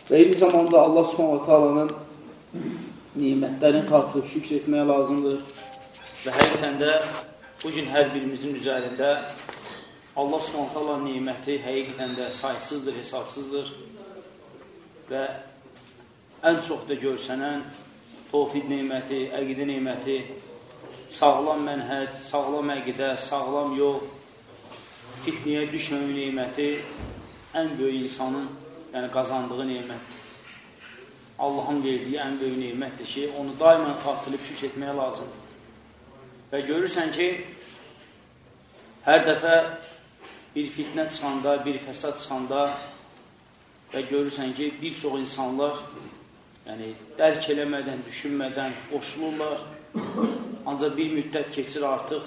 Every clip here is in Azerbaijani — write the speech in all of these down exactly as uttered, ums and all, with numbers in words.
Və eyni zamanda Allah Subhanahu Taala'nın nimətlərini xatırlayıb şükür etməyə lazımdır. Və həqiqətən də bu gün hər birimizin üzərində Allah Subhanahu Taala'nın niməti həqiqətən də saysızdır, hesabsızdır. Və ən çox da görsənən tövhid neməti, əqidə neməti, sağlam mənhəc, sağlam əqidə, sağlam yol, fitniyə düşməmə neməti ən böyük insanın yəni qazandığı nemətdir. Allahın verdiyi ən böyük nemətdir ki, onu daimən xatırlayıb şükür etməyə lazımdır. Və görürsən ki, hər dəfə bir fitnə çıxanda, bir fəsad çıxanda və görürsən ki, bir çox insanlar yəni, dərk eləmədən, düşünmədən qoşulurlar. Ancaq bir müddət keçir artıq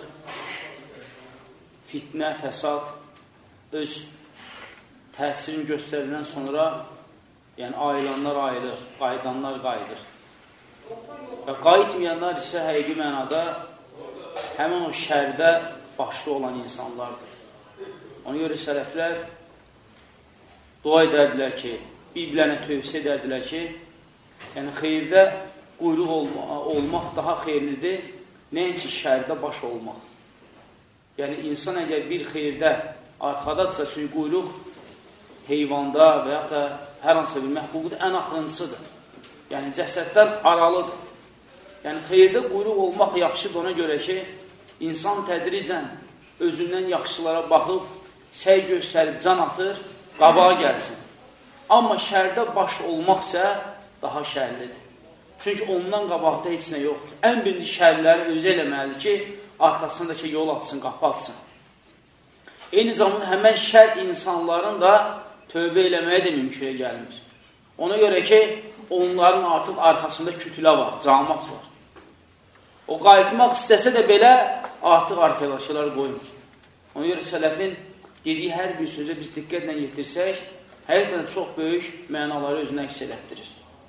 fitnə, fəsad öz təsirini göstəriləndən sonra yəni ayılanlar ayılır, qayıdanlar qayıdır. Və qayıtmayanlar isə həqiqi mənada həmin o şərdə başlı olan insanlardır. Ona görə sələflər dua edərdilər ki, bir-birlərinə tövsiyə edərdilər ki, yəni xeyirdə quyruq olma, olmaq daha xeyirlidir, nəinki şərdə baş olmaq. Yəni insan əgər bir xeyirdə arxadadırsa, çünki quyruq heyvanda və ya da hər hansısa bir məxluqda ən axırıncısıdır. Yəni cəsəddən aralıdır. Yəni xeyirdə quyruq olmaq yaxşıdır ona görə ki, insan tədricən özündən yaxşılara baxıb, səy göstərib, can atır, qabağa gəlsin. Amma şərdə baş olmaqsa daha şərlidir. Çünki ondan qabaqda heç nə yoxdur. Ən birinci şərləri özü eləməlidir ki, arxasındakı yol atsın, qapı atsın. Eyni zamanda həmən şər insanların da tövbə eləməyə də mümkünə gəlmir. Ona görə ki, onların artıq arxasında kütülə var, cəmaət var. O qayıtmaq istəsə də belə artıq arkadaşlar qoymur. Ona görə sələfin dediyi hər bir sözə biz diqqətlə yetirsək, həqiqətən çox böyük mənaları özünə əks elətdirir.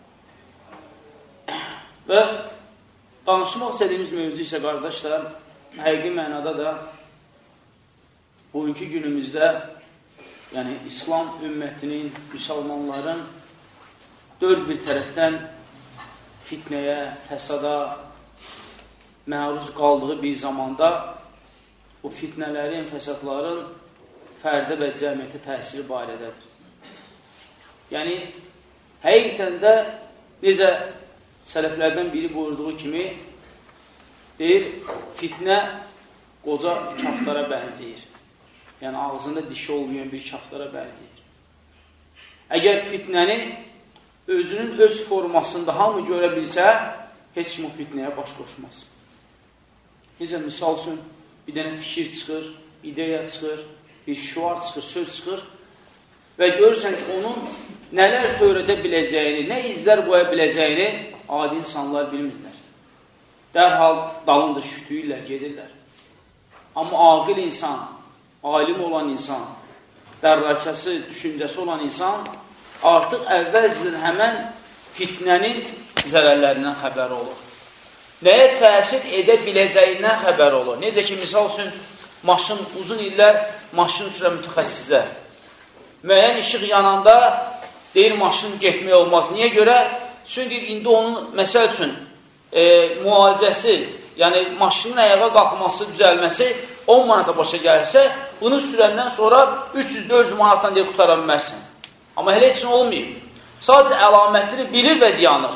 Və danışmaq istədiyimiz mövzu isə qardaşlar, həqiqi mənada da bugünkü günümüzdə yəni İslam ümmətinin, müsəlmanların dörd bir tərəfdən fitnəyə, fəsada məruz qaldığı bir zamanda bu fitnələrin, fəsadların fərdə və cəmiyyətə təsiri barədədir. Yəni, həqiqətən də necə sələflərdən biri buyurduğu kimi deyir, fitnə qoca kaftara bənzəyir. Yəni, ağzında dişi olmayan bir kaftara bənzəyir. Əgər fitnəni özünün öz formasında hamı görə bilsə, heç kim o fitnəyə baş qoşmaz. Necə, misal üçün, bir dənə fikir çıxır, ideya çıxır, bir şuar çıxır, söz çıxır və görürsən ki, onun nələr törədə biləcəyini, nə izlər qoya biləcəyini adi insanlar bilmirlər. Dərhal dalında şütüyürlər, gedirlər. Amma aqil insan, alim olan insan, dərrakəsi, düşüncəsi olan insan artıq əvvəlcədən həmən fitnənin zərərlərindən xəbəri olur. Nəyə təsir edə biləcəyindən xəbəri olur. Necə ki, misal üçün, maşın, uzun illər maşın sürə mütəxəssislər. Müəyyən işıq yananda deyir, maşın getmək olmaz. Niyə görə? Çünki indi onun, məsəl üçün, e, müalicəsi, yəni maşının ayağa qalxması, düzəlməsi on manata başa gəlirsə, bunu sürəndən sonra üç yüz dörd yüz manatdan deyə qutara bilmərsən. Amma hələ heç nə olmayıb. Sadəcə əlamətini bilir və dayanır.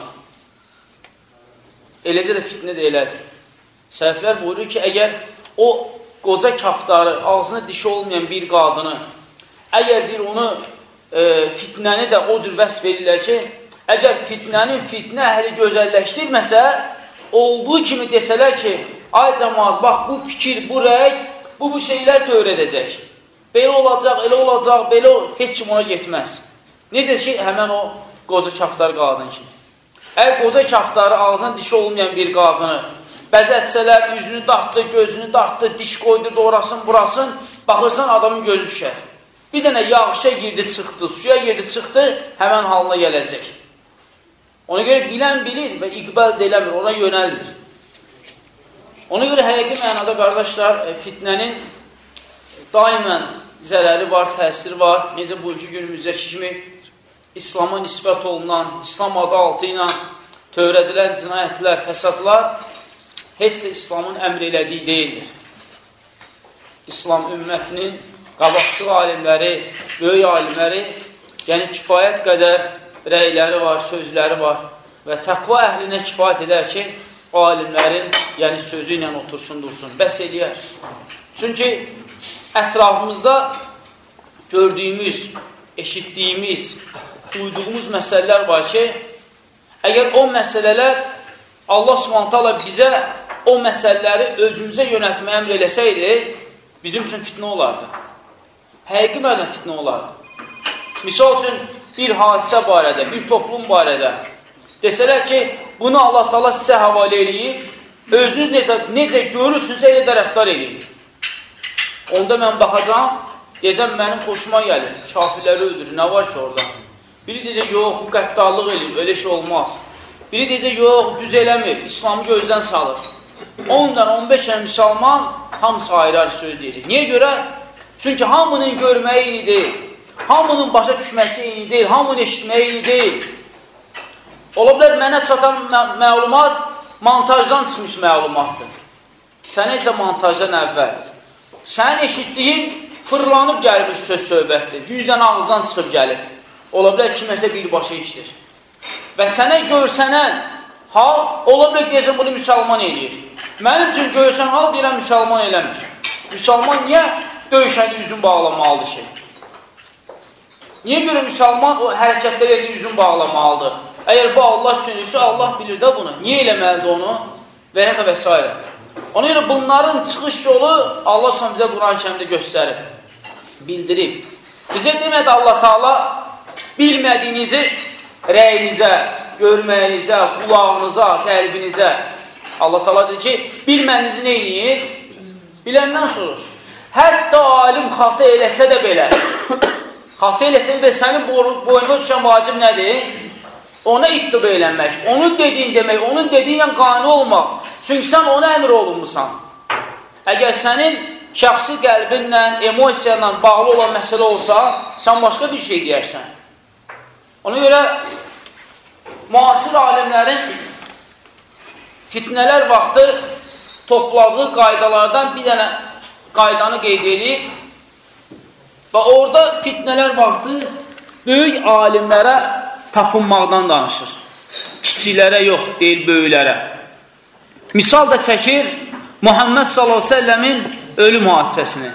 Eləcə də fitnə də elədir. Sələflər buyurur ki, əgər o qoca kaftarı, ağzına dişi olmayan bir qadını, əgər deyir, onu e, fitnəni də o cür vəsf verirlər ki, əgər fitnənin fitnə əhli gözəlləşdirməsə, olduğu kimi desələr ki, ay cəmaat, bax, bu fikir, bu rəy, bu, bu şeylər öyrədəcək. Belə olacaq, elə olacaq, belə ol heç kim ona getməz. Necə ki, həmən o qoca kaftar qadın kimi. Əgər qoca kaftarı ağzına dişi olmayan bir qadını bəzətsələr, üzünü dartdı, gözünü dartdı, diş qoydu, orasın, burasın, baxırsan adamın gözü düşər. Bir dənə yağışa girdi, çıxdı, suya girdi, çıxdı, həmən halına gələcək. Ona görə bilən bilir və iqbal deyiləmir, ona yönəlmir. Ona görə həqiqi mənada, qardaşlar, fitnənin daimən zərəri var, təsiri var. Necə bugünkü günümüzdəki kimi İslama nisbət olunan, İslam adı altı ilə törədilən cinayətlər, fəsadlar heç də İslamın əmr elədiyi deyildir. İslam ümmətinin qabaqçı alimləri, böyük alimləri, yəni kifayət qədər rəyləri var, sözləri var və təqva əhlinə kifayət edər ki, alimlərin yəni sözü ilə otursun, dursun, bəs eləyər. Çünki ətrafımızda gördüyümüz, eşitdiyimiz, duyduğumuz məsələlər var ki, əgər o məsələlər Allah Subhanahu taala bizə o məsələləri özümüzə yönəltməyə əmr eləsəydi, bizim üçün fitnə olardı. Həqiqi mənada fitnə olardı. Misal üçün, bir hadisə barədə, bir toplum barədə desələr ki, bunu Allah Taala sizə həvalə eləyib, özünüz necə, necə görürsünüzsə elə də rəftar eləyib. Onda mən baxacam, deyəcəm, mənim xoşuma gəlir, kafirləri öldürür, nə var ki orada? Biri deyəcək, yox, bu qəddarlıq eləyib, öyle şey olmaz. Biri deyəcək, yox, düz eləmir, İslamı gözdən salır. ondan on beş ən müsəlman hamısı ayrı-ayrı söz deyəcək. Niyə görə? Çünki hamının görməyi eyni deyil, hamının başa düşməsi eyni deyil, hamının eşitməyi eyni deyil. Ola bilər, mənə çatan mə məlumat montajdan çıxmış məlumatdır. Sənə isə montajdan əvvəl. Sənin eşitdiyin fırlanıb gəlmiş söz söhbətdir. Yüzdən ağızdan çıxıb gəlir. Ola bilər, kiməsə birbaşa işdir. Və sənə görsənən hal, ola bilər, deyəcəm, bunu müsəlman eləyir. Mənim üçün görsən hal deyirəm, müsəlman eləmir. Müsəlman niyə döyüşəni üzün bağlamalıdır ki? Niyə görə müsəlman o hərəkətlər edir, üzün bağlamalıdır? Əgər bu Allah üçünürsə, Allah bilir də bunu. Niyə eləməlidir onu? Və yaxə və s. Ona görə bunların çıxış yolu Allah sonra bizə Quran-ı Kərimdə göstərib, bildirib. Bizə demədi Allah Taala bilmədiyinizi rəyinizə, görməyinizə, qulağınıza, qəlbinizə. Allah Taala deyir ki, bilməyinizi nə eləyir? Biləndən sorur. Hətta alim xatı eləsə də belə, xatı eləsə də belə, sənin boyuna düşən vacib nədir? Ona ittib eləmək, onun dediyin demək, onun dediyi ilə qane olmaq. Çünki sən ona əmr olunmusan. Əgər sənin şəxsi qəlbinlə, emosiyayla bağlı olan məsələ olsa, sən başqa bir şey deyərsən. Ona görə müasir alimlərin fitnələr vaxtı topladığı qaydalardan bir dənə qaydanı qeyd edir və orada fitnələr vaxtı böyük alimlərə tapınmaqdan danışır. Kiçiklərə yox, deyil böyüklərə. Misal da çəkir Muhammed sallallahu əleyhi və səlləmin ölüm hadisəsini.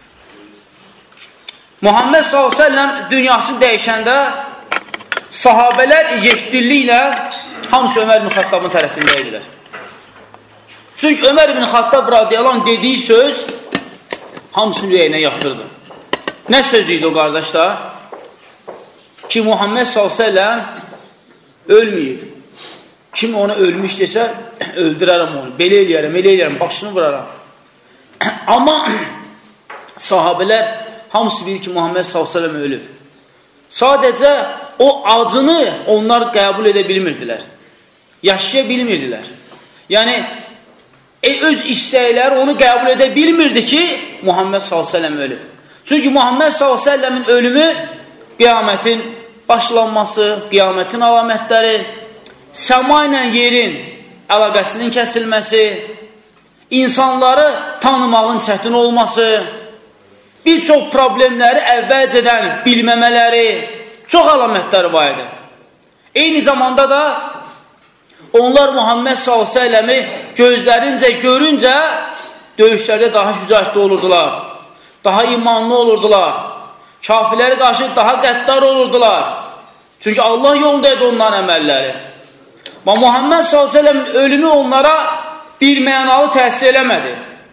Muhammed sallallahu əleyhi və səlləm dünyası dəyişəndə sahabələr yekdilliklə hamısı Ömər ibn Xattabın tərəfində idilər. Çünki Ömər ibn Xattab radiyallahu anh dediyi söz hamısını ürəyinə yaxdırdı. Nə söz idi o qardaşlar? Ki Muhammed sallallahu əleyhi və səlləm ölməyib. Kim ona ölmüş desə, öldürərəm onu, belə eləyərəm, elə eləyərəm, başını vuraram. Amma sahabələr hamısı bilir ki, Muhammed sallallahu əleyhi və səlləm ölüb. Sadəcə o acını onlar qəbul edə bilmirdilər. Yaşaya bilmirdilər. Yəni, e, öz istəkləri onu qəbul edə bilmirdi ki, Muhammed sallallahu əleyhi və səlləm ölüb. Çünki Muhammed sallallahu əleyhi və səlləmin ölümü qiyamətin başlanması, qiyamətin əlamətləri, səma ilə yerin əlaqəsinin kəsilməsi, insanları tanımağın çətin olması, bir çox problemləri əvvəlcədən bilməmələri, çox əlamətləri var idi. Eyni zamanda da onlar Muhammed sallallahu əleyhi və səlləmi gözlərincə görüncə döyüşlərdə daha şücaətli olurdular, daha imanlı olurdular, kafirlərə qarşı daha qəddar olurdular. Çünki Allah yolundaydı onların əməlləri. Və Muhammed sallallahu əleyhi və səlləmin ölümü onlara bir mənalı təsir eləmədi.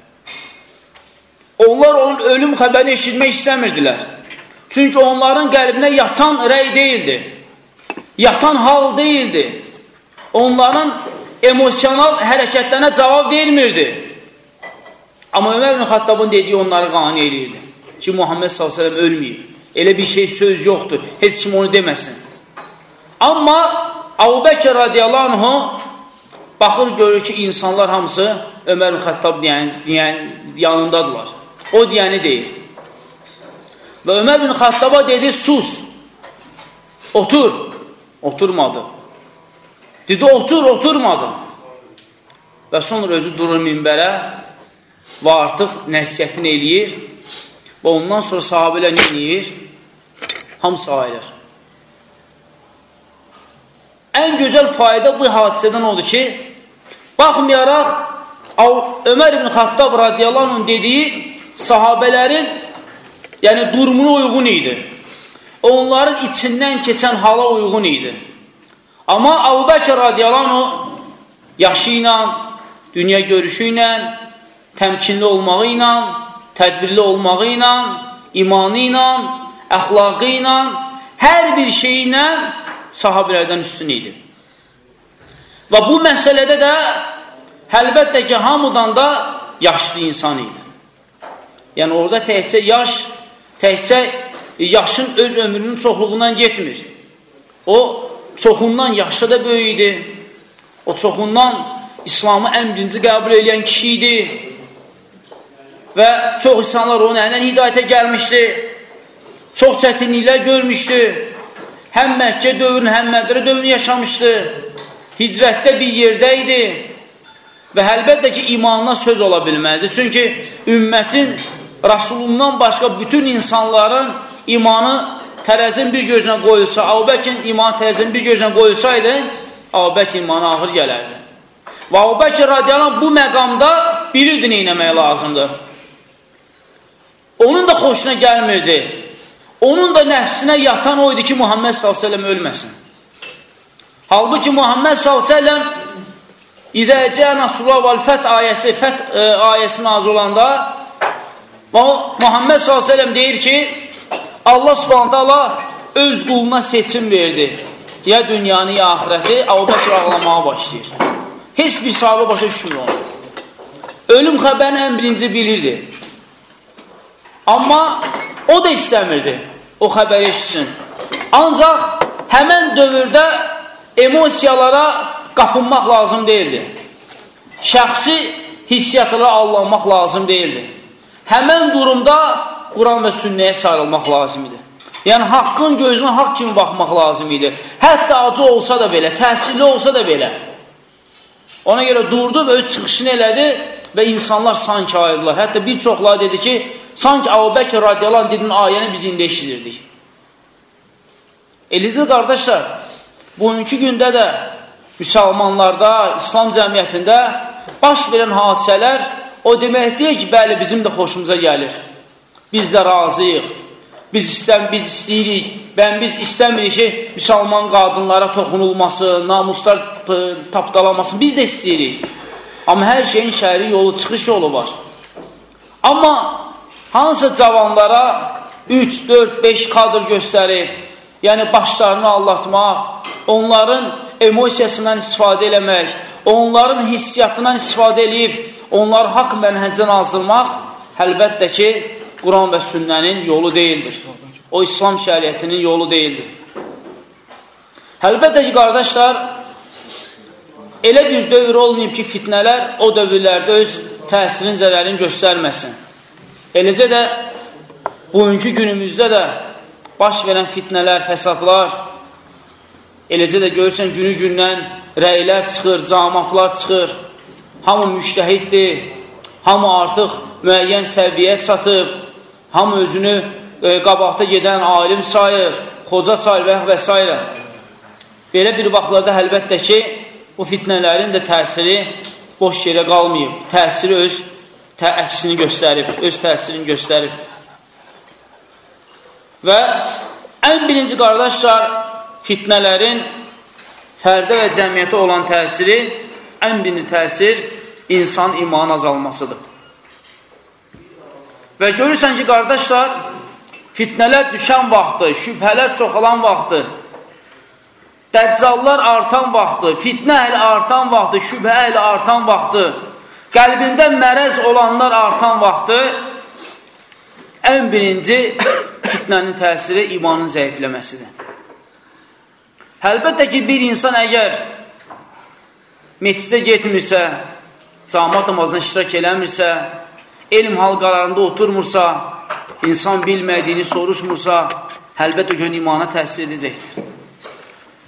Onlar onun ölüm xəbərini eşitmək istəmirdilər. Çünki onların qəlbinə yatan rəy deyildi. Yatan hal deyildi. Onların emosional hərəkətlərinə cavab vermirdi. Amma Ömər ibn Xattabın dediyi onları qane eləyirdi. Ki Muhammed sallallahu əleyhi və səlləm ölməyib. Elə bir şey söz yoxdur. Heç kim onu deməsin. Amma Əbu Bəkr radiyallahu anhu baxır, görür ki, insanlar hamısı Ömər ibn Xattab deyən, deyən yanındadılar. O deyəni deyir. Və Ömər ibn Xattaba dedi, sus. otur. Oturmadı. Dedi, otur, oturmadı. Və sonra özü durur minbərə və artıq nəsiyyətini eləyir və ondan sonra sahabələr nə eləyir? Hamısı ayılır. Ən gözəl fayda bu hadisədən odur ki, baxmayaraq Ömər ibn Xattab radiyallahu anh dediyi sahabələrin yəni durumuna uyğun idi. Onların içindən keçən hala uyğun idi. Amma Əbu Bəkr radiyallahu anh yaşı ilə, dünya görüşü ilə, təmkinli olmağı ilə, tədbirli olmağı ilə, imanı ilə, əxlaqı ilə, hər bir şey ilə sahabələrdən üstün idi. Və bu məsələdə də əlbəttə ki, hamıdan da yaşlı insan idi. Yəni, orada təkcə yaş, təkcə yaşın öz ömrünün çoxluğundan getmir. O, çoxundan yaşlı da böyük idi. O, çoxundan İslamı ən birinci qəbul edən kişi idi. Və çox insanlar onun əlindən hidayətə gəlmişdi. Çox çətinliklər görmüşdü. Həm Məkkə dövrünü, həm Mədinə dövrünü yaşamışdı. Hicrətdə bir yerdə idi. Və əlbəttə ki, imanına söz ola bilməzdi. Çünki ümmətin Rasulundan başqa bütün insanların imanı tərəzin bir gözünə qoyulsa, Əbu Bəkrin imanı tərəzin bir gözünə qoyulsaydı, Əbu Bəkrin imanı ağır gələrdi. Və Əbu Bəkr radiyallahu anh bu məqamda bilirdi nə etmək lazımdır. Onun da xoşuna gəlmirdi. Onun da nəfsinə yatan oydu ki, Muhammed sallallahu əleyhi və səlləm ölməsin. Halbuki Muhammed sallallahu əleyhi və səlləm İdə cə Nasrullah vəl-Fət ayəsi, Fət e, ayəsi nazil olanda Muhammed sallallahu əleyhi və səlləm deyir ki, Allah subhanahu taala öz quluna seçim verdi. Ya dünyanı, ya ahirəti. Əbu Bəkr ağlamağa başlayır. Heç bir sahabə başa düşmür onu. Ölüm xəbərini ən birinci bilirdi. Amma o da istəmirdi o xəbəri eşitsin. Ancaq həmən dövrdə emosiyalara qapınmaq lazım deyildi. Şəxsi hissiyatlara allanmaq lazım deyildi. Həmən durumda Quran və sünnəyə sarılmaq lazım idi. Yəni, haqqın gözünə haqq kimi baxmaq lazım idi. Hətta acı olsa da belə, təhsilli olsa da belə. Ona görə durdu və öz çıxışını elədi və insanlar sanki ayırdılar. Hətta bir çoxları dedi ki, sanki Əbu Bəkr radiyallahu anh dedin ayəni biz indi eşidirdik. Elizli qardaşlar, bugünkü gündə də müsəlmanlarda, İslam cəmiyyətində baş verən hadisələr o demək deyil ki, bəli, bizim də xoşumuza gəlir. Biz də razıyıq. Biz, istəm, biz istəyirik. Bən biz istəmirik ki, müsəlman qadınlara toxunulması, namuslar tapdalanmasın. Biz də istəyirik. Amma hər şeyin şəri yolu, çıxış yolu var. Amma hansı cavanlara üç, dörd, beş kadr göstərib, yəni başlarını allatmaq, onların emosiyasından istifadə eləmək, onların hissiyatından istifadə eləyib, onları haqq mənhəcdən azdırmaq, əlbəttə ki, Quran və sünnənin yolu deyildir. O, İslam şəriətinin yolu deyildir. Əlbəttə ki, qardaşlar, elə bir dövr olmayıb ki, fitnələr o dövrlərdə öz təsirin zərərini göstərməsin. Eləcə də bugünkü günümüzdə də baş verən fitnələr, fəsadlar, eləcə də görürsən günü-gündən rəylər çıxır, cəmaatlar çıxır, hamı müştəhiddir, hamı artıq müəyyən səviyyət satıb, hamı özünü e, qabaqda gedən alim sayır, xoca sayır və, və s. Belə bir vaxtlarda əlbəttə ki, bu fitnələrin də təsiri boş yerə qalmayıb, təsiri öz tə əksini göstərib, öz təsirini göstərib. Və ən birinci qardaşlar, fitnələrin fərdə və cəmiyyətə olan təsiri, ən birinci təsir insan imanın azalmasıdır. Və görürsən ki, qardaşlar, fitnələr düşən vaxtı, şübhələr çoxalan vaxtı, dəccallar artan vaxtı, fitnə əhli artan vaxtı, şübhə əhli artan vaxtı, qəlbində mərəz olanlar artan vaxtı, ən birinci fitnənin təsiri imanın zəifləməsidir. Əlbəttə ki, bir insan əgər meclisdə getmirsə, cəmaat namazına iştirak eləmirsə, elm halqalarında oturmursa, insan bilmədiyini soruşmursa, əlbəttə ki, imana təsir edəcəkdir.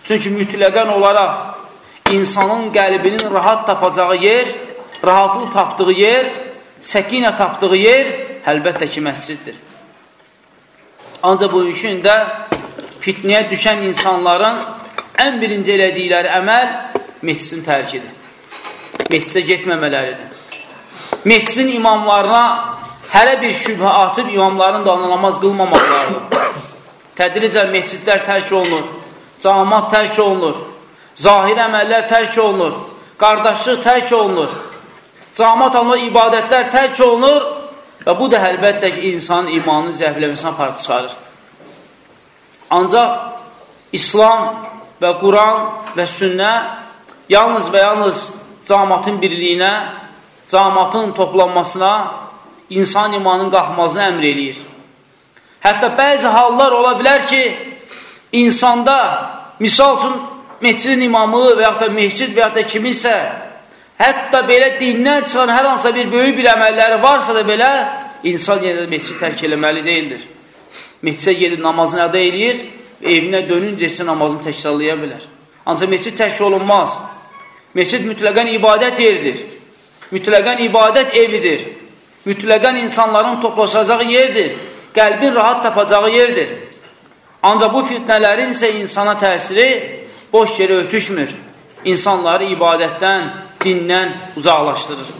Çünki mütləqən olaraq insanın qəlbinin rahat tapacağı yer, rahatlıq tapdığı yer, səkinə tapdığı yer əlbəttə ki, məsciddir. Ancaq bu üçün də fitnəyə düşən insanların ən birinci elədikləri əməl meclisin tərkidir. Meclisə getməmələridir. Meclisin imamlarına hələ bir şübhə atıb imamların dalına namaz qılmamaqlardır. Tədricən meclislər tərk olunur, cəmaət tərk olunur, zahir əməllər tərk olunur, qardaşlıq tərk olunur, cəmaət alınır, ibadətlər tərk olunur və bu da əlbəttə ki, insanın imanını zəifləməsinə aparıb çıxarır. Ancaq İslam və Quran və sünnə yalnız və yalnız cəmaətin birliyinə, cəmaətin toplanmasına, insan imanının qalxmasına əmr eləyir. Hətta bəzi hallar ola bilər ki, insanda, misal üçün, mescidin imamı və yaxud da mescid və yaxud da kiminsə, hətta belə dindən çıxan hər hansısa bir böyük bir əməlləri varsa da belə, insan yenə də mescid tərk eləməli deyildir. Mescidə gedib namazını əda eləyir və evinə dönüncə isə namazını təkrarlaya bilər. Ancaq mescid tərk olunmaz. Mescid mütləqən ibadət yeridir. Mütləqən ibadət evidir. Mütləqən insanların toplaşacağı yerdir. Qəlbin rahat tapacağı yerdir. Ancaq bu fitnələrin isə insana təsiri boş yerə ötüşmür. İnsanları ibadətdən, dindən uzaqlaşdırır.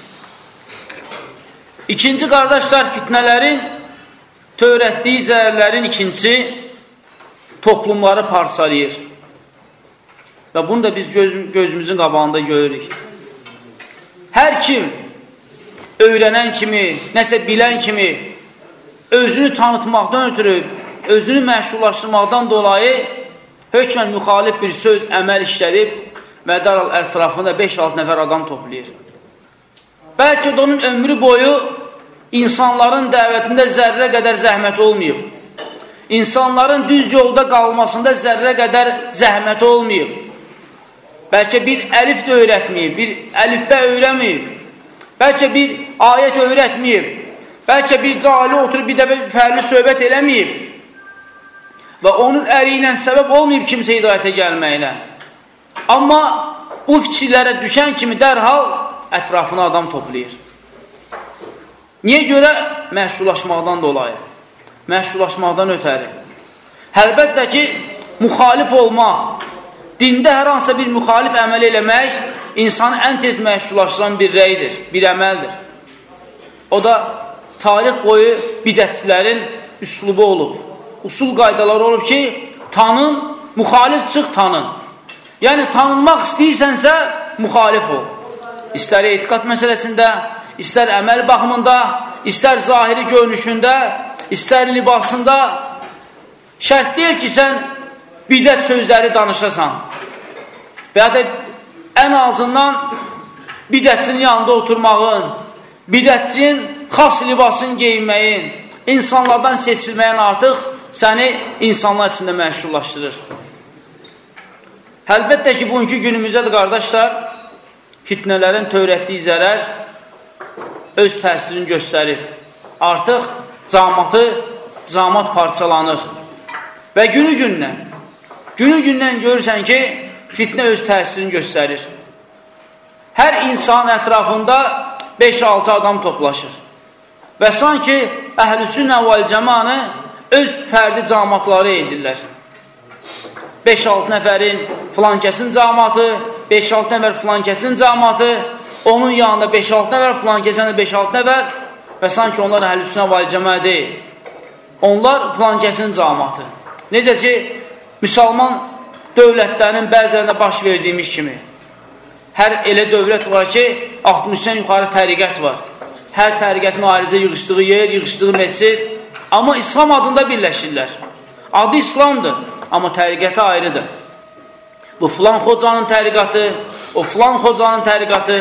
İkinci qardaşlar, fitnələrin törətdiyi zərərlərin ikincisi toplumları parçalayır. Və bunu da biz göz, gözümüzün qabağında görürük. Hər kim öyrənən kimi, nəsə bilən kimi özünü tanıtmaqdan ötürü, özünü məşhurlaşdırmaqdan dolayı hökmən müxalif bir söz, əməl işlədib və dərhal ətrafında beş altı nəfər adam toplayır. Bəlkə də onun ömrü boyu insanların dəvətində zərrə qədər zəhmət olmayıb. İnsanların düz yolda qalmasında zərrə qədər zəhmət olmayıb. Bəlkə bir əlif də öyrətməyib, bir əlifbə öyrəməyib. Bəlkə bir ayət öyrətməyib. Bəlkə bir cahili oturub bir dəfə fərli söhbət eləməyib. Və onun əli ilə səbəb olmayıb kimsə hidayətə gəlməyinə. Amma bu fikirlərə düşən kimi dərhal ətrafına adam toplayır. Niyə görə? Məşhurlaşmaqdan dolayı. Məşhurlaşmaqdan ötəri. Əlbəttə ki, müxalif olmaq, dində hər hansısa bir müxalif əməl eləmək insanı ən tez məşhurlaşdıran bir rəydir, bir əməldir. O da tarix boyu bidətçilərin üslubu olub. Usul qaydaları olub ki, tanın, müxalif çıx tanın. Yəni, tanınmaq istəyirsənsə, müxalif ol. İstər etiqad məsələsində, istər əməl baxımında, istər zahiri görünüşündə, istər libasında. Şərt deyil ki, sən bidət sözləri danışasan. Və ya da ən azından bidətçinin yanında oturmağın, bidətçinin xas libasını geyinməyin, insanlardan seçilməyin artıq səni insanlar içində məşhurlaşdırır. Əlbəttə ki, bugünkü günümüzdə də qardaşlar, fitnələrin törətdiyi zərər öz təsirini göstərir. Artıq cəmaatı, cəmaat parçalanır. Və günü gündən, günü gündən görürsən ki, fitnə öz təsirini göstərir. Hər insan ətrafında beş altı adam toplaşır. Və sanki əhl-i-sünnə vəl-cəmanı öz fərdi cəmaatları edirlər. beş altı nəfərin filankəsin cəmaatı, beş altı nəfər filankəsin cəmaatı, onun yanında beş altı nəfər, filankəsin də beş altı nəfər və sanki onlar əhl-i-sünnə vəl-cəmanə deyil. Onlar filankəsin cəmaatı. Necə ki, müsəlman dövlətlərinin bəzilərində baş verdiyimiz kimi. Hər elə dövlət var ki, altmışdan yuxarı təriqət var. Hər təriqətin ayrıca yığışdığı yer, yığışdığı məscid. Amma İslam adında birləşirlər. Adı İslamdır, amma təriqəti ayrıdır. Bu filan xocanın təriqatı, o filan xocanın təriqatı.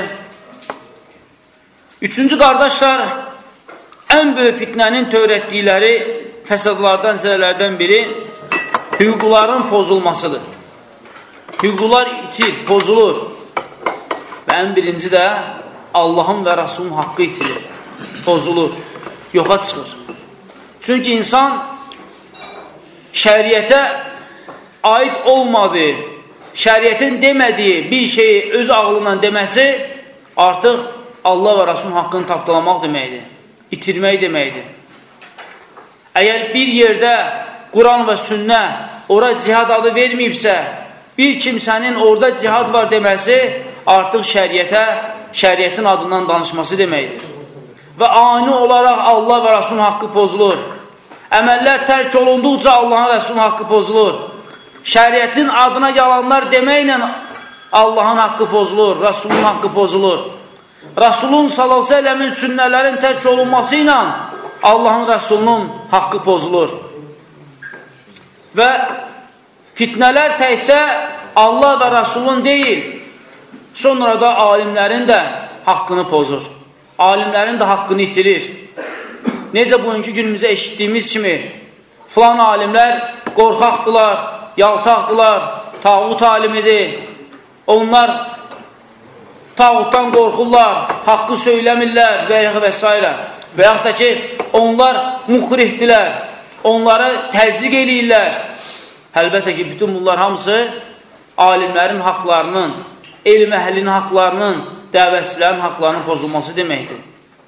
Üçüncü qardaşlar, ən böyük fitnənin törətdikləri fəsadlardan, zərərlərdən biri hüquqların pozulmasıdır. Hüquqlar itir, pozulur. Və ən birinci də Allahın və Rasulun haqqı itilir, pozulur, yoxa çıxır. Çünki insan şəriətə aid olmadığı, şəriətin demədiyi bir şeyi öz ağlından deməsi artıq Allah və Rasulun haqqını tapdalamaq deməkdir, itirmək deməkdir. Əgər bir yerdə Quran və sünnə ora cihad adı verməyibsə, bir kimsənin orada cihad var deməsi artıq şəriətə, şəriətin adından danışması deməkdir. Və ani olaraq Allah və Rasulun haqqı pozulur. Əməllər tərk olunduqca Allahın Rasulun haqqı pozulur. Şəriətin adına yalanlar deməklə Allahın haqqı pozulur, Rasulun haqqı pozulur. Rasulun sallallahu əleyhi və səlləmin sünnələrin tərk olunması ilə Allahın Rasulunun haqqı pozulur. Və fitnələr təkcə Allah və Rasulun deyil, sonra da alimlərin də haqqını pozur. Alimlərin də haqqını itirir. Necə bugünkü günümüzə eşitdiyimiz kimi filan alimlər qorxaqdılar, yaltaqdılar, tağut alimidir. Onlar tağutdan qorxurlar, haqqı söyləmirlər və və s. Və yaxud da ki, onlar mukrihdirlər, onları təzyiq eləyirlər. Əlbəttə ki, bütün bunlar hamısı alimlərin haqlarının, elm əhlinin haqlarının, dəvətçilərin haqlarının pozulması deməkdir.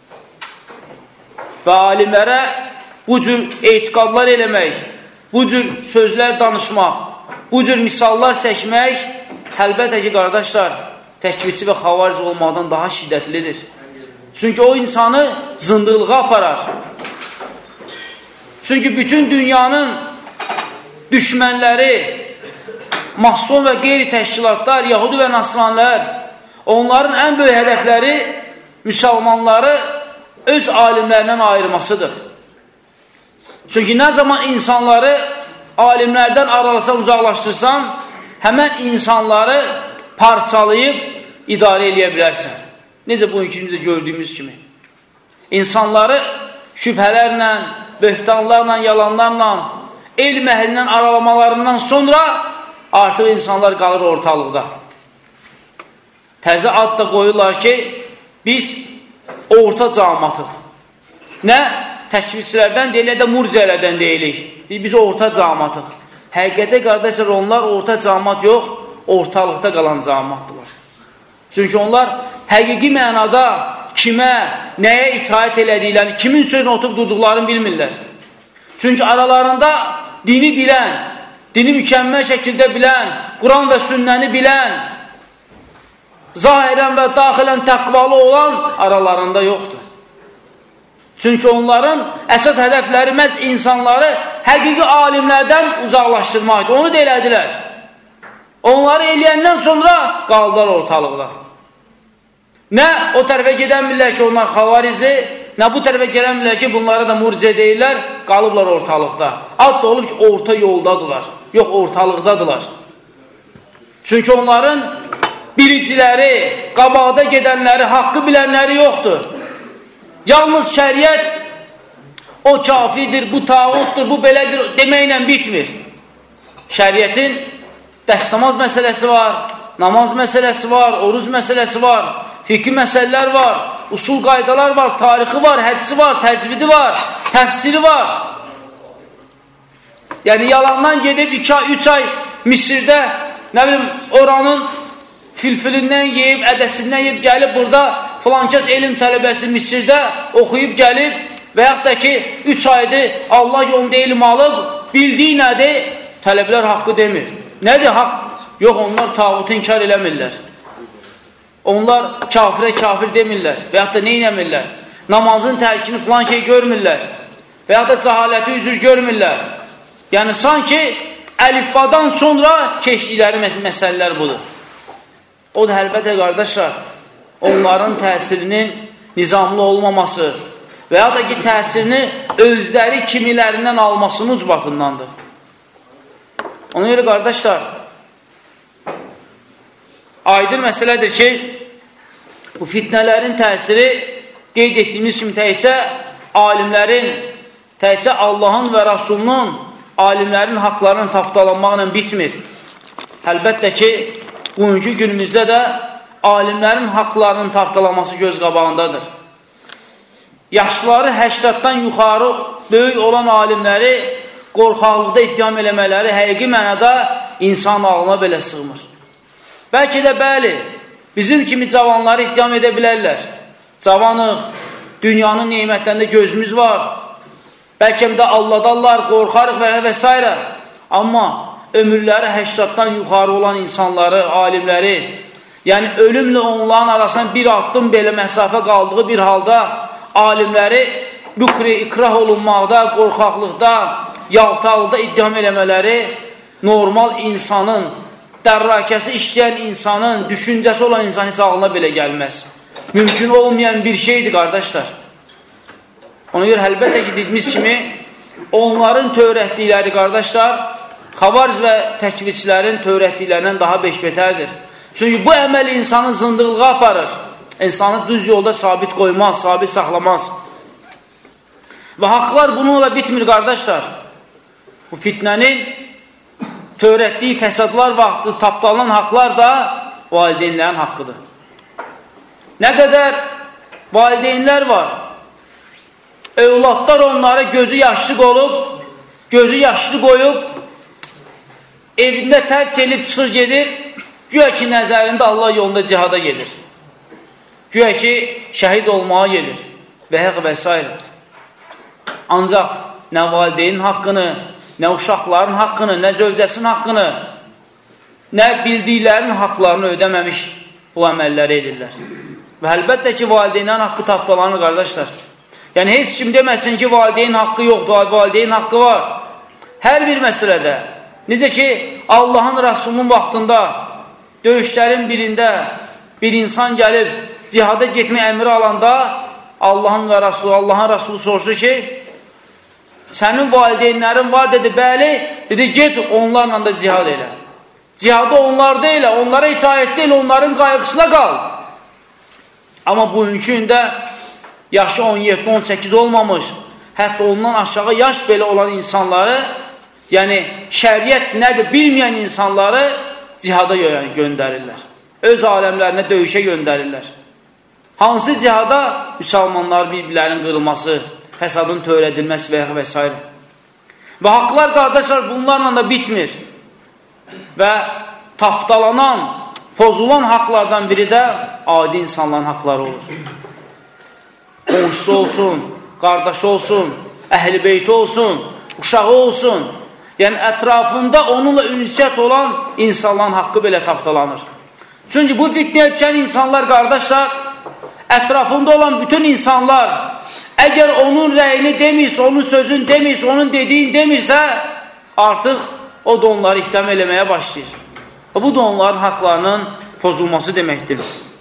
Və alimlərə bu cür etiqadlar eləmək, bu cür sözlər danışmaq, bu cür misallar çəkmək, əlbəttə ki, qardaşlar, təkvirçi və xavaric olmaqdan daha şiddətlidir. Çünki o insanı zındıqlığa aparar. Çünki bütün dünyanın düşmənləri, mason və qeyri təşkilatlar, Yahudi və Nasranilər, onların ən böyük hədəfləri müsəlmanları öz alimlərindən ayırmasıdır. Çünki nə zaman insanları alimlərdən aralasan, uzaqlaşdırsan, həmən insanları parçalayıb idarə eləyə bilərsən. Necə bu ülkümüzdə gördüyümüz kimi. İnsanları şübhələrlə, böhtanlarla, yalanlarla, elm əhlindən aralamalarından sonra artıq insanlar qalır ortalıqda. Təzə ad da qoyurlar ki, biz orta cəmatıq. Nə? Təkvirçilərdən deyilik, də murciələrdən deyilik. Biz orta cəmatıq. Həqiqətə qardaşlar, onlar orta cəmat yox, ortalıqda qalan cəmatdırlar. Çünki onlar həqiqi mənada kimə, nəyə itaət elədiklərini, kimin sözünü oturub durduqlarını bilmirlər. Çünki aralarında dini bilən, dini mükəmməl şəkildə bilən, Quran və sünnəni bilən, zahirən və daxilən təqvalı olan aralarında yoxdur. Çünki onların əsas hədəfləri məhz insanları həqiqi alimlərdən uzaqlaşdırmaqdır. Onu da elədilər. Onları eləyəndən sonra qaldılar ortalıqda. Nə o tərəfə gedənmirlər ki, onlar xavarizdir, nə bu tərəfə gələnmirlər ki, bunlara da murciə deyirlər, qalıblar ortalıqda. Ad da olub ki, orta yoldadılar, yox ortalıqdadılar. Çünki onların biriciləri, qabaqda gedənləri, haqqı bilənləri yoxdur. Yalnız şəriət o kafirdir, bu tağutdur, bu belədir deməklə bitmir. Şəriətin dəstəmaz məsələsi var, namaz məsələsi var, oruz məsələsi var, fiqhi məsələlər var, usul qaydalar var, tarixi var, hədisi var, təcvidi var, təfsiri var. Yəni yalandan gedib iki ay, üç ay Misirdə, nə bilim, oranın filfilindən yeyib, ədəsindən yeyib, gəlib burada filankəs elm tələbəsi Misirdə oxuyub gəlib və yaxud da ki, üç aydır Allah yolunda elm alıb, bildiyi nədir? Tələbələr haqqı demir. Nədir haqq? Yox, onlar tağutu inkar eləmirlər. Onlar kafirə kafir demirlər və yaxud da neynəmirlər? Namazın tərkini filan şey görmürlər və yaxud da cəhaləti üzür görmürlər. Yəni, sanki əlifbadan sonra keçdikləri məsələlər budur. O da əlbəttə, qardaşlar, onların təsirinin nizamlı olmaması və ya da ki, təsirini özləri kimilərindən almasının ucbatındandır. Ona görə, qardaşlar, aydın məsələdir ki, bu fitnələrin təsiri qeyd etdiyimiz kimi təkcə alimlərin, təkcə Allahın və Rasulunun, alimlərin haqlarının tapdalanmaqla bitmir. Əlbəttə ki, bugünkü günümüzdə də alimlərin haqlarının tapdalanması göz qabağındadır. Yaşları həştaddan yuxarı böyük olan alimləri qorxaqlıqda ittiham eləmələri həqiqi mənada insan ağlına belə sığmır. Bəlkə də bəli, bizim kimi cavanları ittiham edə bilərlər. Cavanıq, dünyanın neymətlərində gözümüz var. Bəlkə də alladarlar, qorxarıq və və s. Amma ömürləri həştatdan yuxarı olan insanları, alimləri, yəni ölümlə onların arasından bir addım belə məsafə qaldığı bir halda alimləri bükri, ikrah olunmaqda, qorxaqlıqda, yaltaqlıqda ittiham eləmələri normal insanın, dərrakəsi işləyən insanın, düşüncəsi olan insan heç ağlına belə gəlməz. Mümkün olmayan bir şeydir, qardaşlar. Ona görə əlbəttə ki, dediyimiz kimi, onların törətdikləri, qardaşlar, xavariz və təkvirçilərin törətdiklərindən daha beşbetərdir. Çünki bu əməl insanın zındıqlığa aparır. İnsanı düz yolda sabit qoymaz, sabit saxlamaz. Və haqlar bununla bitmir, qardaşlar. Bu fitnənin törətdiyi fəsadlar vaxtı tapdalan haqlar da valideynlərin haqqıdır. Nə qədər valideynlər var, övladlar onlara gözü yaşlı olub, gözü yaşlı qoyub, evində tərk edib çıxır gedir, güya ki, nəzərində Allah yolunda cihada gedir. Güya ki, şəhid olmağa gedir və həq və s. Ancaq nə valideynin haqqını, nə uşaqların haqqını, nə zövcəsinin haqqını, nə bildiklərinin haqlarını ödəməmiş bu əməlləri edirlər. Və əlbəttə ki, valideynlərin haqqı tapdalanır, qardaşlar. Yəni, heç kim deməsin ki, valideyn haqqı yoxdur, valideyn haqqı var. Hər bir məsələdə, necə ki, Allahın Rasulunun vaxtında, döyüşlərin birində bir insan gəlib, cihada getmək əmri alanda, Allahın və Rasulü, Allahın Rasulü soruşdu ki, sənin valideynlərin var, dedi, bəli, dedi, get onlarla da cihad elə. Cihadı onlarda elə, onlara itaətdə elə, onların qayğısına qal. Amma bugünkü gündə yaşı on yeddi on səkkiz olmamış, hətta ondan aşağı yaş belə olan insanları, yəni şəriət nədir bilməyən insanları cihada göndərirlər. Öz aləmlərinə döyüşə göndərirlər. Hansı cihada? Müsəlmanlar bir-birlərinin qırılması, fəsadın törədilməsi və və s. Və haqlar, qardaşlar, bunlarla da bitmir. Və tapdalanan, pozulan haqlardan biri də adi insanların haqları olur. Qonşusu olsun, qardaşı olsun, əhl-i beyti olsun, uşağı olsun. Yəni, ətrafında onunla ünsiyyət olan insanların haqqı belə tapdalanır. Çünki bu fitnəyə düşən insanlar, qardaşlar, ətrafında olan bütün insanlar, əgər onun rəyini demirsə, onun sözünü demirsə, onun dediyini demirsə, artıq o da onları ittiham eləməyə başlayır. Bu da onların haqlarının pozulması deməkdir.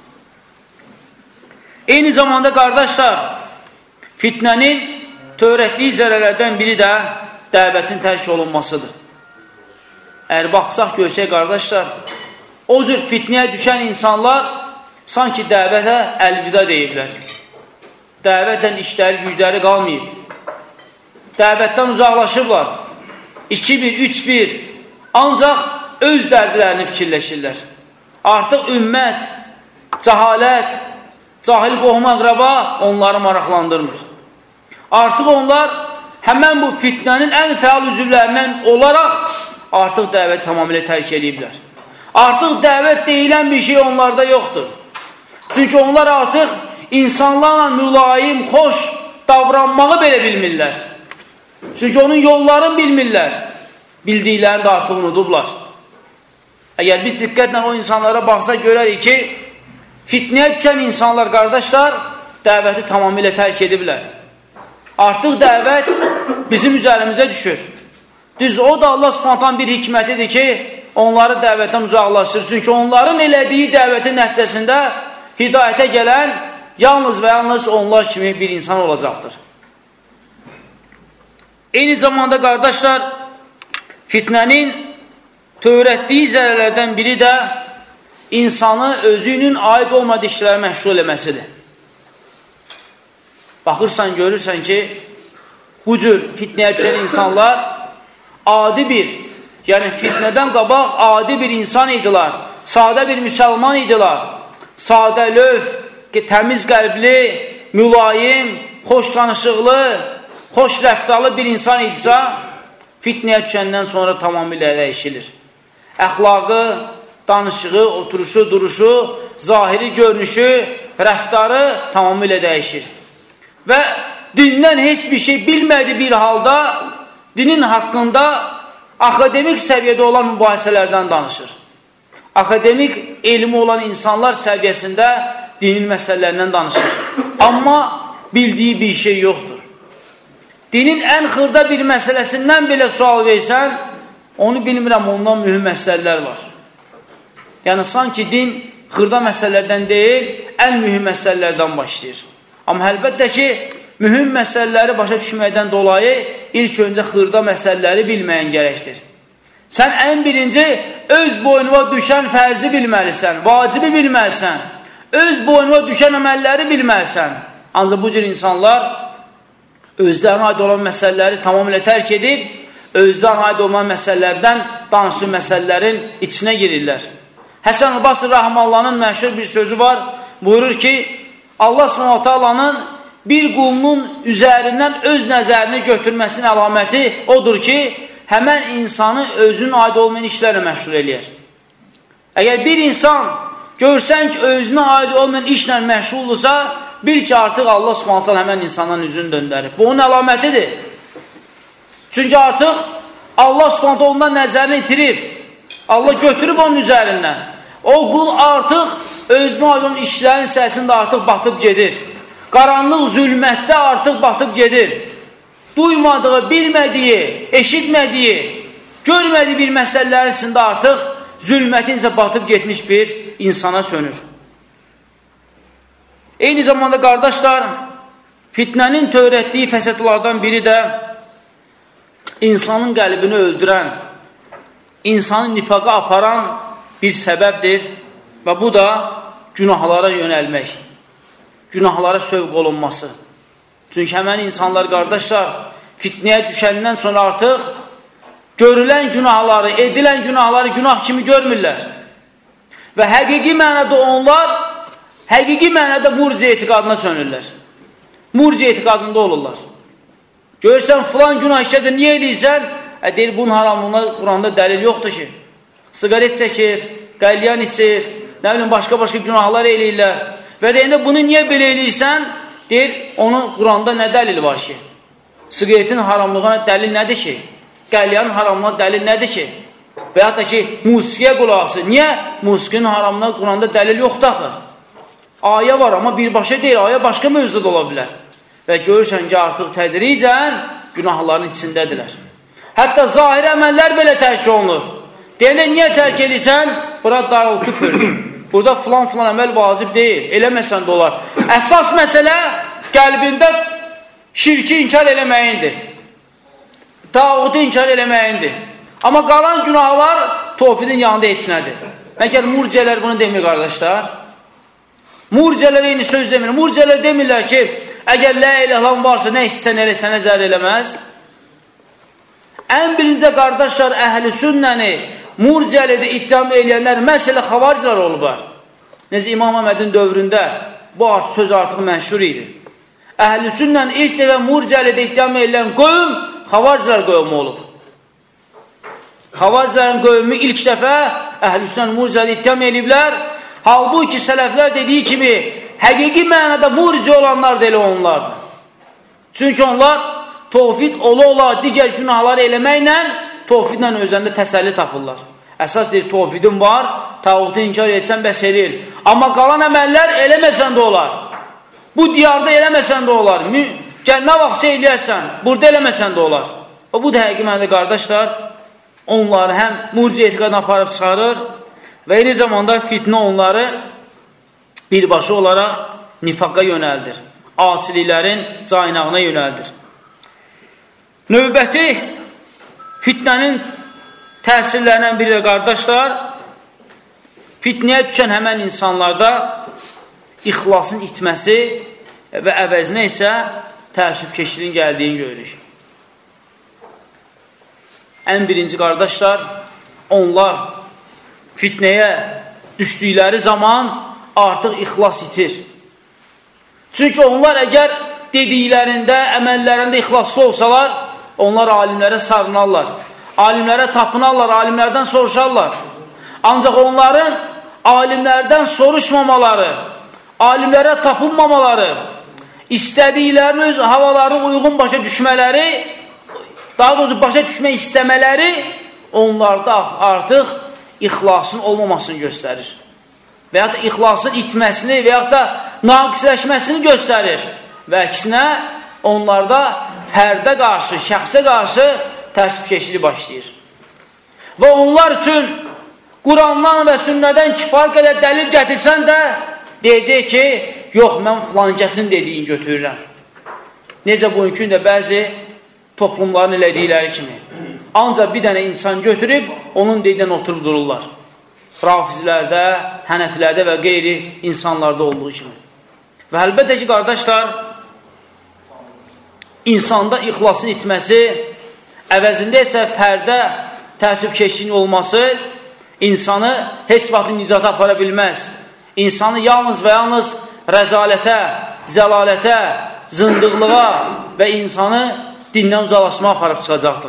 Eyni zamanda, qardaşlar, fitnənin törətdiyi zərərlərdən biri də dəvətin tərk olunmasıdır. Əgər baxsaq, görsək, qardaşlar, o cür fitnəyə düşən insanlar sanki dəvətə əlvida deyiblər. Dəvətdən işləri, gücləri qalmayıb. Dəvətdən uzaqlaşıblar. iki bir, üç bir. Ancaq öz dərdlərini fikirləşirlər. Artıq ümmət, cəhalət, cahil qohum əqrəba onları maraqlandırmır. Artıq onlar həmən bu fitnənin ən fəal üzvlərindən olaraq artıq dəvət tamamilə tərk ediblər. Artıq dəvət deyilən bir şey onlarda yoxdur. Çünki onlar artıq insanlarla mülayim, xoş davranmağı belə bilmirlər. Çünki onun yollarını bilmirlər. Bildiklərini də artıq unudublar. Əgər biz diqqətlə o insanlara baxsa görərik ki, fitnəyə düşən insanlar, qardaşlar, dəvəti tamamilə tərk ediblər. Artıq dəvət bizim üzərimizə düşür. Düz, o da Allah Subhanahu bir hikmətidir ki, onları dəvətdən uzaqlaşdırır. Çünki onların elədiyi dəvətin nəticəsində hidayətə gələn yalnız və yalnız onlar kimi bir insan olacaqdır. Eyni zamanda, qardaşlar, fitnənin törətdiyi zərərlərdən biri də insanı özünün aid olmadığı işlərə məşğul eləməsidir. Baxırsan, görürsən ki, bu cür fitnəyə düşən insanlar adi bir, yəni fitnədən qabaq adi bir insan idilər, sadə bir müsəlman idilər, sadə löv, təmiz qəlbli, mülayim, xoş tanışıqlı, xoş rəftarlı bir insan idisə, fitnəyə düşəndən sonra tamamilə dəyişilir. Əxlaqı, danışığı, oturuşu, duruşu, zahiri görünüşü, rəftarı tamamilə dəyişir. Və dindən heç bir şey bilmədiyi bir halda dinin haqqında akademik səviyyədə olan mübahisələrdən danışır. Akademik elmi olan insanlar səviyyəsində dinin məsələlərindən danışır. Amma bildiyi bir şey yoxdur. Dinin ən xırda bir məsələsindən belə sual versən, onu bilmirəm, ondan mühüm məsələlər var. Yəni, sanki din xırda məsələlərdən deyil, ən mühüm məsələlərdən başlayır. Amma əlbəttə ki, mühüm məsələləri başa düşməkdən dolayı ilk öncə xırda məsələləri bilməyən gərəkdir. Sən ən birinci öz boynuna düşən fərzi bilməlisən, vacibi bilməlisən, öz boynuna düşən əməlləri bilməlisən. Ancaq bu cür insanlar özlərinə aid olan məsələləri tamamilə tərk edib, özlərinə aid olan məsələlərdən danışıq məsələlərin içinə girirlər. Həsən Basri Rəhməllahın məşhur bir sözü var, buyurur ki, Allah Subhanahu taalanın bir qulunun üzərindən öz nəzərini götürməsinin əlaməti odur ki, həmən insanı özünün aid olmayan işlərlə məşğul eləyər. Əgər bir insan görsən ki, özünə aid olmayan işlə məşğuldursa, bil ki, artıq Allah Subhanahu taala həmən insandan üzünü döndərib. Bu onun əlamətidir. Çünki artıq Allah Subhanahu taala ondan nəzərini itirib. Allah götürüb onun üzərindən. O qul artıq özünə aid olan işlərin içərisində artıq batıb gedir. Qaranlıq zülmətdə artıq batıb gedir. Duymadığı, bilmədiyi, eşitmədiyi, görmədiyi bir məsələlərin içində artıq zülmətincə batıb getmiş bir insana sönür. Eyni zamanda qardaşlar, fitnənin törətdiyi fəsadlardan biri də insanın qəlbini öldürən, insanı nifaqa aparan bir səbəbdir və bu da günahlara yönəlmək, günahlara sövq olunması. Çünki həmən insanlar, qardaşlar, fitnəyə düşəndən sonra artıq görülən günahları, edilən günahları günah kimi görmürlər. Və həqiqi mənada onlar, həqiqi mənada murciə etiqadına çönürlər. Murciə etiqadında olurlar. Görürsən, filan günah işlədir, niyə edirsən? E, deyir, bunun haramlığına Quranda dəlil yoxdur ki. Sigaret çəkir, qəlyan içir, nə bilim, başqa-başqa günahlar eləyirlər. Və deyəndə, bunu niyə belə eləyirsən? Deyir, onun Quranda nə dəlil var ki? Sigaretin haramlığına dəlil nədir ki? Qəlyanın haramlığına dəlil nədir ki? Və ya da ki, musiqiyə qulaqsı. Niyə? Musiqinin haramlığına Quranda dəlil yoxdur axı. Ayə var, amma birbaşa deyil, ayə başqa mövzuda ola bilər. Və görürsən ki, artıq tədricən günahların içindədirlər. Hətta zahir əməllər belə tərk olunur. Deyəndə, niyə tərk edirsən? Bura darıl küfürdür. Burada filan-filan əməl vacib deyil, eləməsən də olar. Əsas məsələ qəlbində şirki inkar eləməyindir. Tağutu inkar eləməyindir. Amma qalan günahlar tovhidin yanında heç nədir. Məgər murciələr bunu demir, qardaşlar. Murciələr eyni söz demir. Murciələr demirlər ki, əgər la ilahe illallah varsa nə istəsən elə sənə zərr eləməz. Ən birinizdə, qardaşlar, əhl-i sünnəni murciəlidə ittiham eləyənlər məsələ xavariclər olublar. Necə İmam Əhmədin dövründə bu artıq söz artıq məşhur idi. Əhl-i sünnəni ilk dəfə murciəlidə ittiham eləyən qövm xavariclər qövmü olub. Xavariclərin qövmü ilk dəfə əhl-i sünnəni murciəlidə ittiham eləyiblər. Halbuki sələflər dediyi kimi həqiqi mənada murci olanlar da elə onlardır. Çünki onlar tovhid ola-ola digər günahları eləməklə tovhidlə özlərində təsəlli tapırlar. Əsas deyir, tovhidin var, tağutu inkar etsən bəs eləyir. Amma qalan əməllər eləməsən də olar. Bu diyarda eləməsən də olar. Nə vaxtsa eləyərsən, burada eləməsən də olar. Və bu da həqiqi mənada, qardaşlar, onları həm murci etiqadına aparıb çıxarır və eyni zamanda fitnə onları birbaşa olaraq nifaqa yönəldir. Asiliklərin caynağına yönəldir. Növbəti fitnənin təsirlərindən biri də, qardaşlar, fitnəyə düşən həmən insanlarda ixlasın itməsi və əvəzinə isə təəssübkeşliyin gəldiyini görürük. Ən birinci, qardaşlar, onlar fitnəyə düşdükləri zaman artıq ixlas itir. Çünki onlar əgər dediklərində, əməllərində ixlaslı olsalar, onlar alimlərə sarınarlar, alimlərə tapınarlar, alimlərdən soruşarlar. Ancaq onların alimlərdən soruşmamaları, alimlərə tapınmamaları, istədiklərini öz havalarına uyğun başa düşmələri, daha doğrusu başa düşmək istəmələri onlarda artıq ixlasın olmamasını göstərir. Və ya da ixlasın itməsini və ya da naqisləşməsini göstərir. Və əksinə onlarda fərdə qarşı, şəxsə qarşı təsbihkeşliyi başlayır. Və onlar üçün Qurandan və sünnədən kifayət qədər dəlil gətirsən də deyəcək ki, yox, mən filankəsin dediyini götürürəm. Necə bugünkü də bəzi toplumların elədikləri kimi. Ancaq bir dənə insan götürüb, onun deyidən oturub dururlar. Rafizlərdə, hənəfilərdə və qeyri insanlarda olduğu kimi. Və əlbəttə ki, qardaşlar, insanda ixlasın itməsi, əvəzində isə fərdə təəssübkeşliyin olması insanı heç vaxt nicata apara bilməz. İnsanı yalnız və yalnız rəzalətə, zəlalətə, zındıqlığa və insanı dindən uzaqlaşma aparıb çıxacaqdır.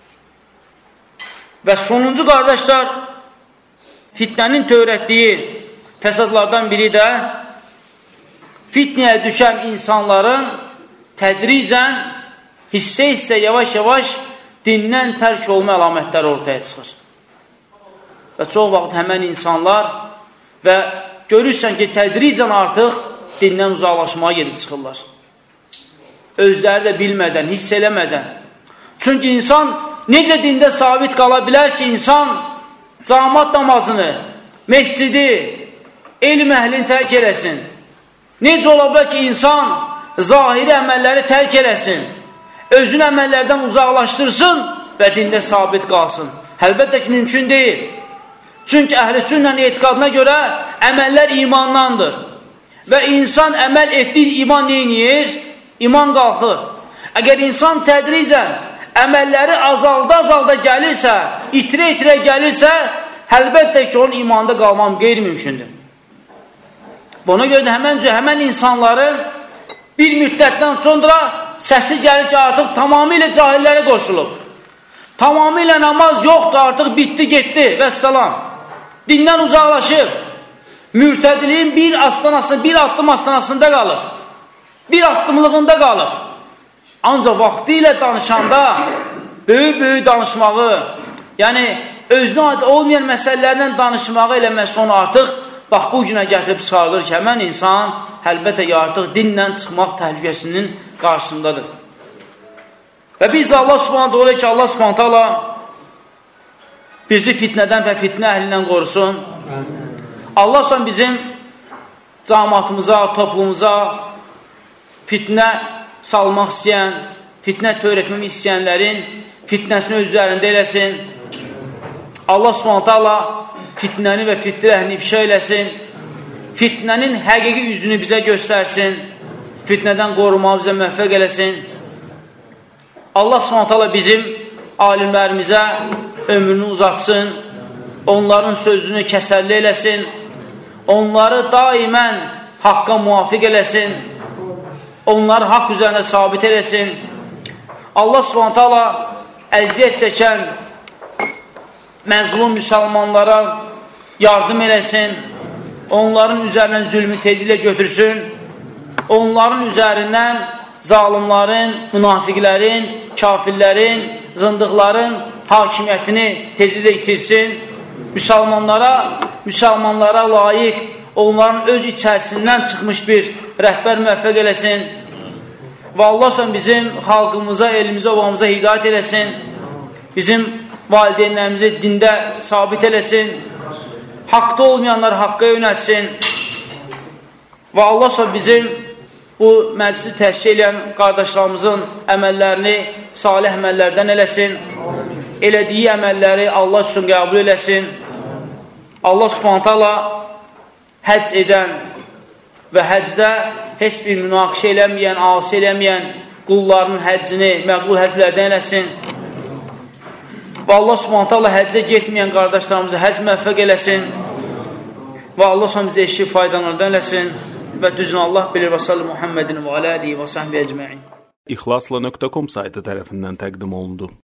Və sonuncu qardaşlar, fitnənin törətdiyi fəsadlardan biri də fitnəyə düşən insanların tədricən, hissə-hissə, yavaş-yavaş dindən tərk olma əlamətləri ortaya çıxır. Və çox vaxt həmən insanlar və görürsən ki, tədricən artıq dindən uzaqlaşmağa gedib çıxırlar. Özləri də bilmədən, hiss eləmədən. Çünki insan necə dində sabit qala bilər ki, insan cəmaət namazını, məscidi, elm əhlini tərk eləsin. Necə ola bilər ki, insan zahiri əməlləri tərk eləsin, özünü əməllərdən uzaqlaşdırsın və dində sabit qalsın. Əlbəttə ki, mümkün deyil. Çünki əhl-i sünnənin etiqadına görə əməllər imandandır. Və insan əməl etdiyi iman neyinir? İman qalxır. Əgər insan tədricən əməlləri azalda-azalda gəlirsə, itirə-itirə gəlirsə, əlbəttə ki, onun imanda qalmam qeyri-mümkündür. Buna görə də həmən, həmən insanların bir müddətdən sonra səsi gəlir ki, artıq tamamilə cahillərə qoşulub. Tamamilə namaz yoxdur, artıq bitdi, getdi, vəssalam. Dindən uzaqlaşıb, mürtədiliyin bir astanası, bir addım astanasında qalıb, bir addımlığında qalıb. Ancaq vaxtı ilə danışanda, böyük-böyük danışmağı, yəni özünə aid olmayan məsələlərlə danışmağı eləməsi onu artıq bax bu günə gətirib çıxardır ki, həmən insan əlbəttə ki, artıq dinlə çıxmaq təhlükəsinin qarşısındadır. Və biz Allah subhanət olayıq ki, Allah subhanət hala bizi fitnədən və fitnə əhlindən qorusun. Allah son bizim cəmaatımıza, toplumuza fitnə salmaq istəyən, fitnə törətmək istəyənlərin fitnəsini öz üzərində eləsin. Allah subhanət hala fitnəni və fitnə əhlini ifşa eləsin. Fitnənin həqiqi üzünü bizə göstərsin. Fitnədən qorumağı bizə müvəffəq eləsin. Allah subhanət hala bizim alimlərimizə ömrünü uzatsın. Onların sözünü kəsərli eləsin. Onları daimən haqqa muvafiq eləsin. Onları haqq üzərində sabit eləsin. Allah subhanət hala əziyyət çəkən məzlum müsəlmanlara yardım eləsin. Onların üzərindən zülmü tezliklə götürsün. Onların üzərindən zalimlərin, münafiqlərin, kafirlərin, zındıqların hakimiyyətini tezliklə itirsin. Müsəlmanlara, müsəlmanlara layiq, onların öz içərisindən çıxmış bir rəhbər müvəffəq eləsin. Və Allah son bizim xalqımıza, elimizə, obamıza hidayət eləsin. Bizim valideynlərimizi dində sabit eləsin. Haqda olmayanlar haqqa yönəlsin. Və Allah son bizim bu məclisi təşkil edən qardaşlarımızın əməllərini salih əməllərdən eləsin. Elədiyi əməlləri Allah üçün qəbul eləsin. Allah subhanət hala həcc edən və həcdə heç bir münaqişə eləməyən, asi eləməyən qulların həccini məqbul həcclərdən eləsin. Və Allah subhanət hala həccə getməyən qardaşlarımızı həcc müvəffəq eləsin. Və Allah son bizə eşki faydalardan eləsin. Və düzünü Allah bilir. Və sallı Muhammedin və aləlihi və səhbi əcməin. ixlasla nöqtə com saytı tərəfindən təqdim olundu.